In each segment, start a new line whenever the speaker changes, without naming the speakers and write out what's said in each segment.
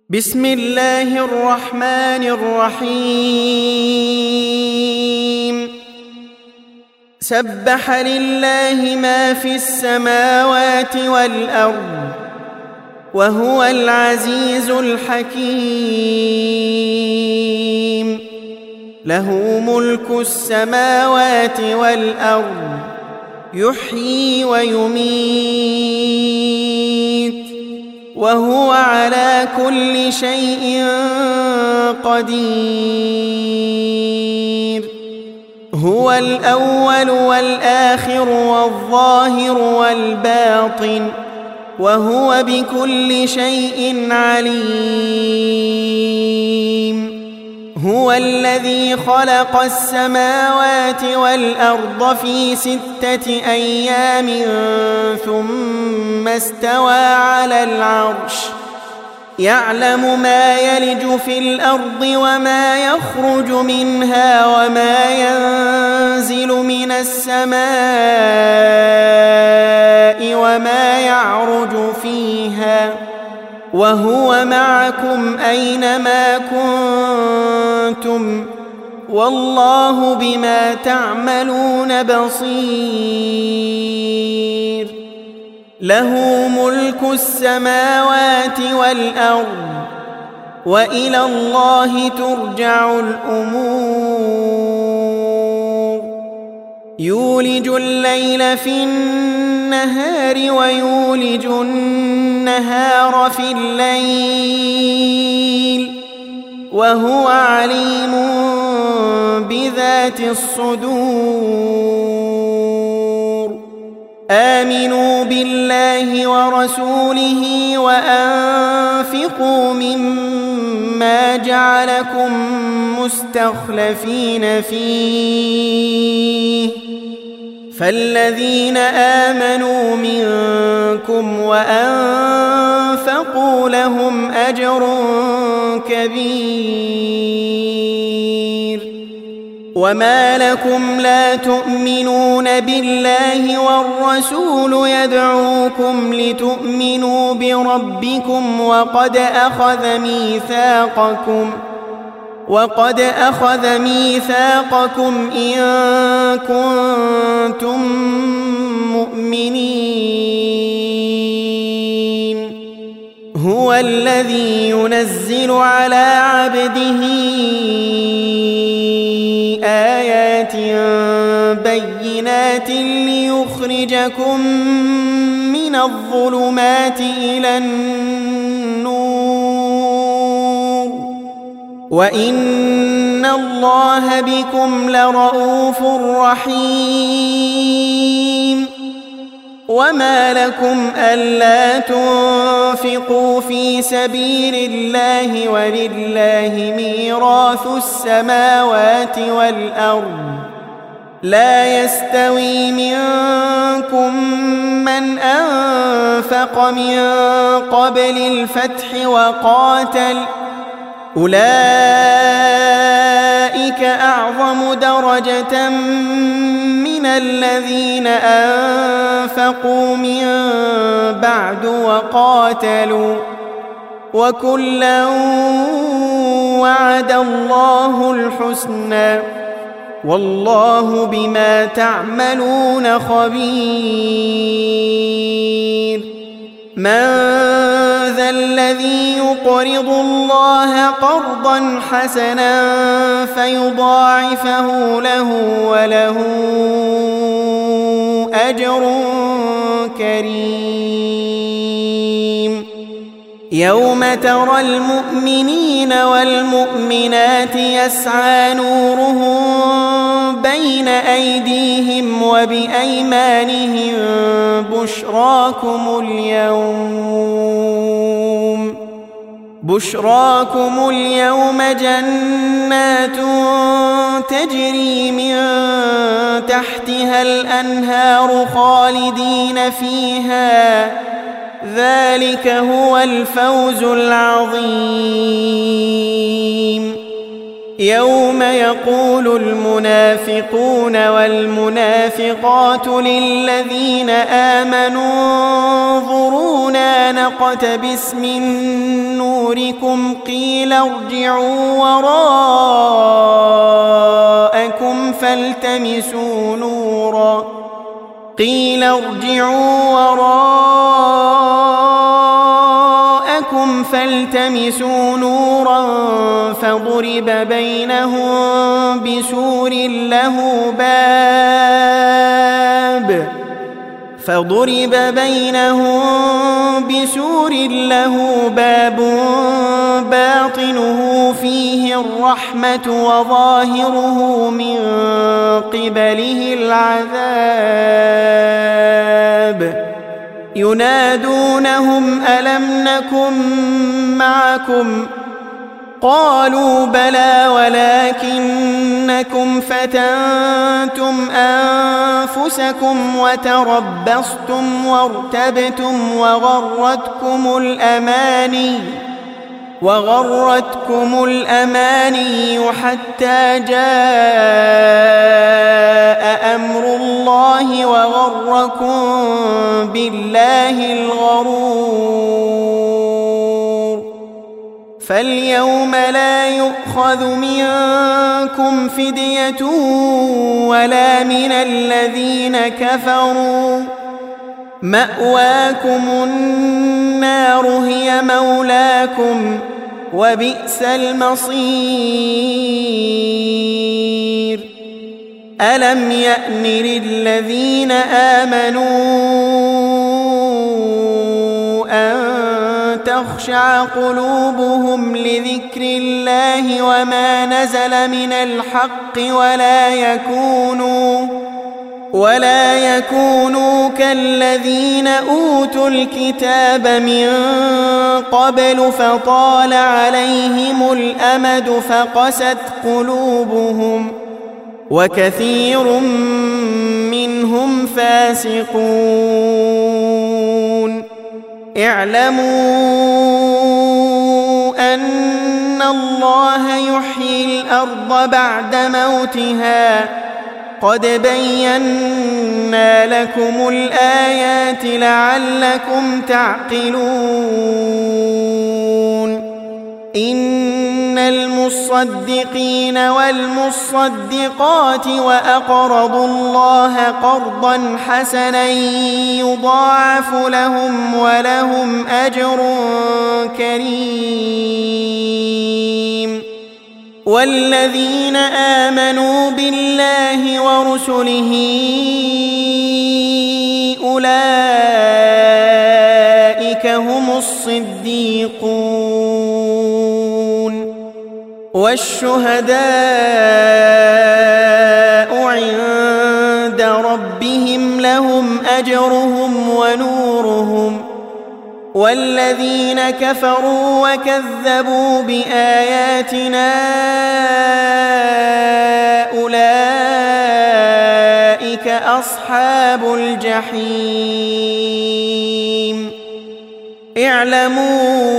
بسم الله الرحمن الرحيم سبح لله ما في السماوات والأرض وهو العزيز الحكيم له ملك السماوات والأرض يحيي ويميت وهو على كل شيء قدير هو الأول والآخر والظاهر والباطن وهو بكل شيء عليم هو الذي خلق السماوات والأرض في 6 أيام ثم استوى على العرش يعلم ما يلج في الأرض وما يخرج منها وما ينزل من السماء وما يعرج فيها وهو معكم أينما كنتم والله بما تعملون بصير له ملك السماوات والأرض وإلى الله ترجع الأمور يولج الليل في النهار ويولج النهار في الليل وهو عليم بذات الصدور آمنوا بالله ورسوله وأنفقوا مما جعلكم مستخلفين فيه فالذين آمنوا منكم وأنفقوا لهم أجر كبير وما لكم لا تؤمنون بالله والرسول يدعوكم لتؤمنوا بربكم وقد أخذ ميثاقكم إن كنتم مؤمنين هو الذي ينزل على عبده آيات بينات ليخرجكم من الظلمات إلى النور وإن الله بكم لرؤوف رحيم وما لكم ألا تنفقوا في سبيل الله ولله ميراث السماوات والأرض لا يستوي منكم من أنفق من قبل الفتح وقاتل أولئك أعظم درجة من الذين أنفقوا من بعد وقاتلوا وكلا وعد الله الحسنى والله بما تعملون خبير من ذا الذي يقرض الله قرضا حسنا فيضاعفه له وله أجر كريم يوم ترى المؤمنين والمؤمنات يسعى نورهم بين أيديهم وبأيمانهم بشراكم اليوم جنات تجري من تحتها الأنهار خالدين فيها ذلك هو الفوز العظيم يوم يقول المنافقون والمنافقات للذين آمنوا انظرونا نقتبس من نوركم قيل ارجعوا وراءكم فالتمسوا نورا فضرب بينهم بسور له باب باطنه فيه الرحمة وظاهره من قبله العذاب ينادونهم ألم نكن معكم قالوا بلى ولكنكم فتنتم أنفسكم وتربصتم وارتبتم وغرتكم الأماني حتى جاء أمر الله وغركم بالله الغرور فاليوم لا يؤخذ منكم فدية ولا من الذين كفروا مأواكم النار هي مولاكم وبئس المصير ألم يأن للذين آمنوا أن تخشع قلوبهم لذكر الله وما نزل من الحق ولا يكونوا كالذين أوتوا الكتاب من قبل فطال عليهم الأمد فقست قلوبهم وكثير منهم فاسقون اعلموا أن الله يحيي الأرض بعد موتها قد بينا لكم الآيات لعلكم تعقلون إن المصدقين والمصدقات وأقرضوا الله قرضا حسنا يضاعف لهم ولهم أجر كريم والذين آمنوا بالله ورسله أولئك هم الصديقون والشهداء عند ربهم لهم أجرهم ونورهم والذين كفروا وكذبوا بآياتنا أولئك أصحاب الجحيم اعلموا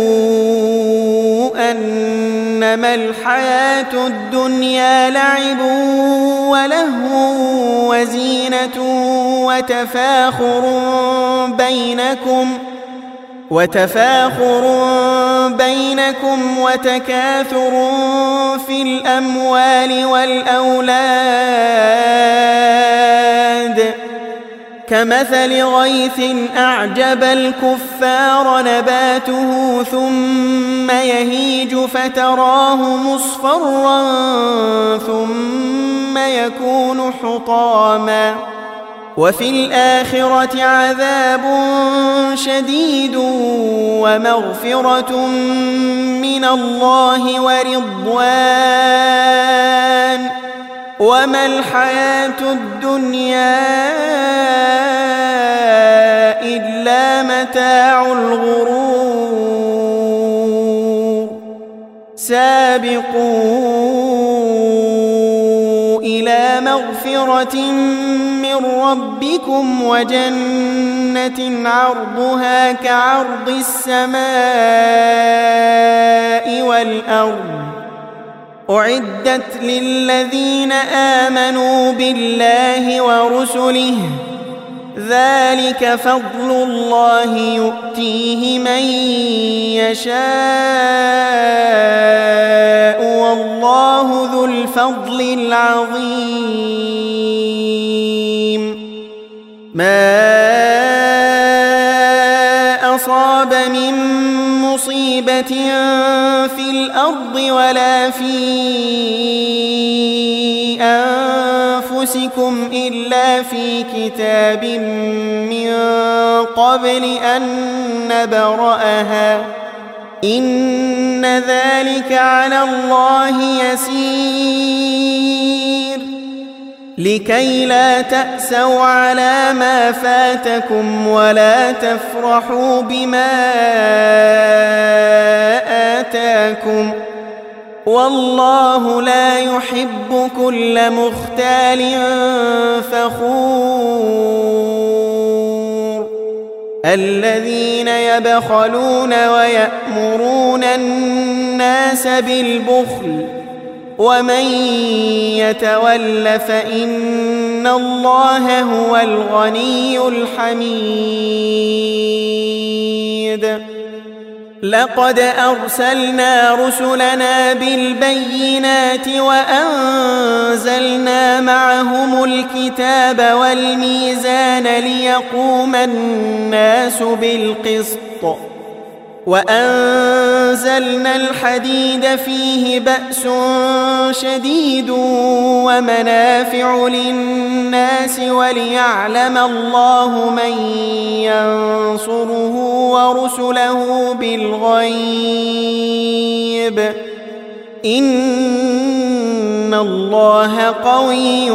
أنما الحياة الدنيا لعب ولهو وزينة وتفاخر بينكم وتكاثر في الأموال والأولاد كمثل غيث أعجب الكفار نباته ثم يهيج فتراه مصفرا ثم يكون حطاما وفي الآخرة عذاب شديد ومغفرة من الله ورضوان وما الحياة الدنيا إلا متاع الغرور سابقوا إلى مغفرة من ربكم وجنة عرضها كعرض السماء والأرض أعدت للذين آمنوا بالله ورسله ذلك فضل الله يؤتيه من يشاء والله ذو الفضل العظيم ما أصاب من مصيبة في الأرض ولا في أنفسكم إلا في كتاب من قبل أن نبرأها إن ذلك على الله يسير لكي لا تأسوا على ما فاتكم ولا تفرحوا بما آتاكم والله لا يحب كل مختال فخور الذين يبخلون ويأمرون الناس بالبخل ومن يتول فإن الله هو الغني الحميد لقد أرسلنا رسلنا بالبينات وأنزلنا معهم الكتاب والميزان ليقوم الناس بالقسط وأنزلنا الحديد فيه بأس شديد ومنافع للناس وليعلم الله من ينصره ورسله بالغيب إن الله قوي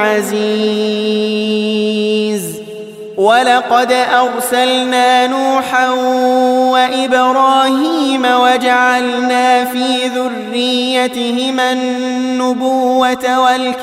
عزيز ولقد أرسلنا نوحا وإبراهيم وجعلنا في ذريتهما النبوة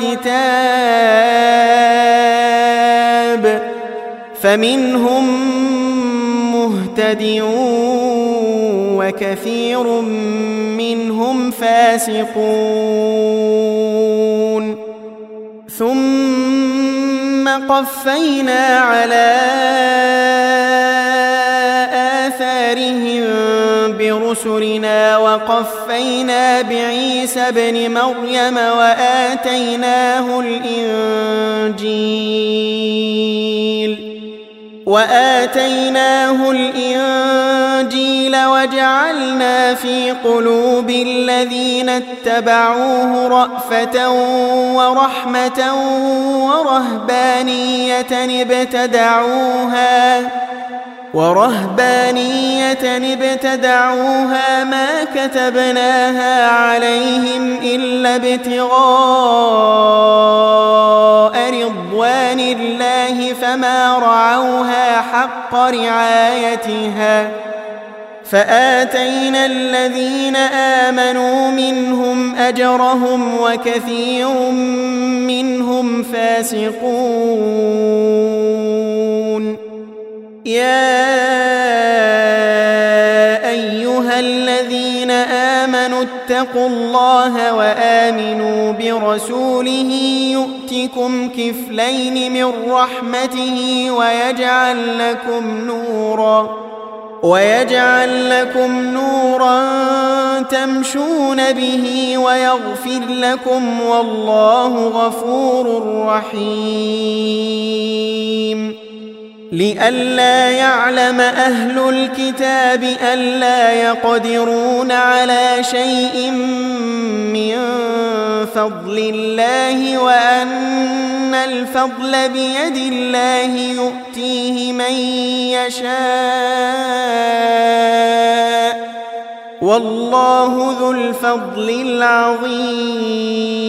والكتاب فمنهم مهتد وكثير منهم فاسقون ثم قفينا على آثارهم برسلنا وقفينا بعيسى ابن مريم وآتيناه الإنجيل وجعلنا في قلوب الذين اتبعوه رأفة ورحمة ورهبانية ابتدعوها ما كتبناها عليهم إلا ابتغاء رضوان الله فما رعوها حق رعايتها فآتينا الذين آمنوا منهم أجرهم وكثير منهم فاسقون يا أيها الذين آمنوا اتقوا الله وآمنوا برسوله يؤتكم كفلين من رحمته ويجعل لكم نورا تمشون به ويغفر لكم والله غفور رحيم لئلا يعلم أهل الكتاب ألا يقدرون على شيء من فضل الله وأن الفضل بيد الله يؤتيه من يشاء والله ذو الفضل العظيم